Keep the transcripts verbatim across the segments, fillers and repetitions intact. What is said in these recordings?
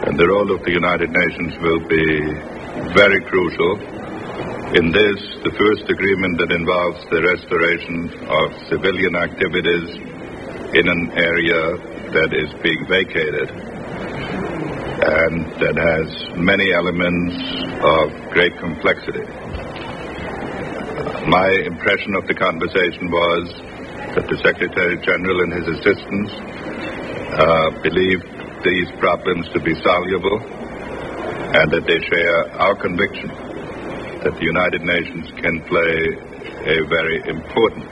And the role of the United Nations will be very crucial. In this, the first agreement that involves the restoration of civilian activities in an area that is being vacated and that has many elements of great complexity. My impression of the conversation was that the Secretary General and his assistants uh, believed these problems to be soluble and that they share our conviction that the United Nations can play a very important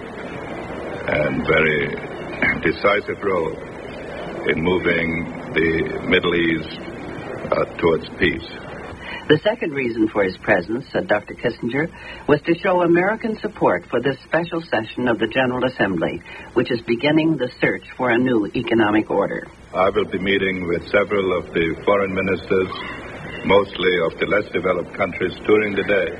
and very decisive role in moving the Middle East uh, towards peace. The second reason for his presence, said Doctor Kissinger, was to show American support for this special session of the General Assembly, which is beginning the search for a new economic order. I will be meeting with several of the foreign ministers, mostly of the less developed countries, during the day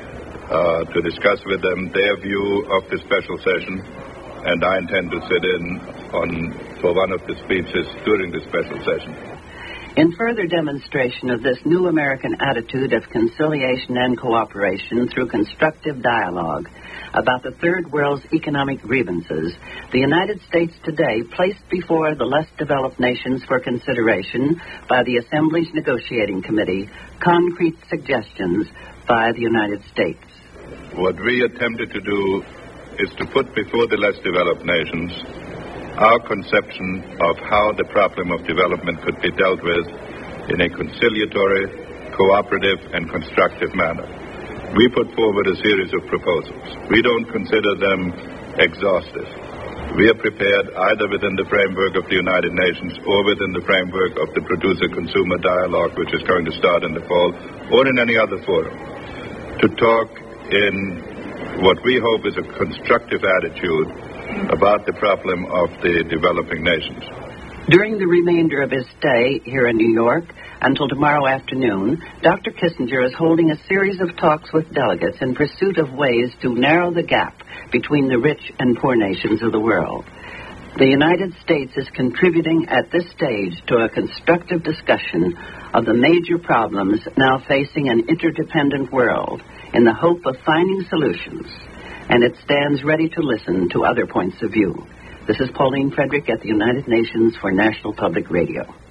uh, to discuss with them their view of the special session, and I intend to sit in on for one of the speeches during the special session. In further demonstration of this new American attitude of conciliation and cooperation through constructive dialogue about the Third World's economic grievances, the United States today placed before the less developed nations for consideration by the Assembly's Negotiating Committee concrete suggestions by the United States. What we attempted to do is to put before the less developed nations our conception of how the problem of development could be dealt with in a conciliatory, cooperative, and constructive manner. We put forward a series of proposals. We don't consider them exhaustive. We are prepared, either within the framework of the United Nations or within the framework of the producer-consumer dialogue, which is going to start in the fall, or in any other forum, to talk in what we hope is a constructive attitude about the problem of the developing nations. During the remainder of his stay here in New York until tomorrow afternoon, Doctor Kissinger is holding a series of talks with delegates in pursuit of ways to narrow the gap between the rich and poor nations of the world. The United States is contributing at this stage to a constructive discussion of the major problems now facing an interdependent world in the hope of finding solutions, and it stands ready to listen to other points of view. This is Pauline Frederick at the United Nations for National Public Radio.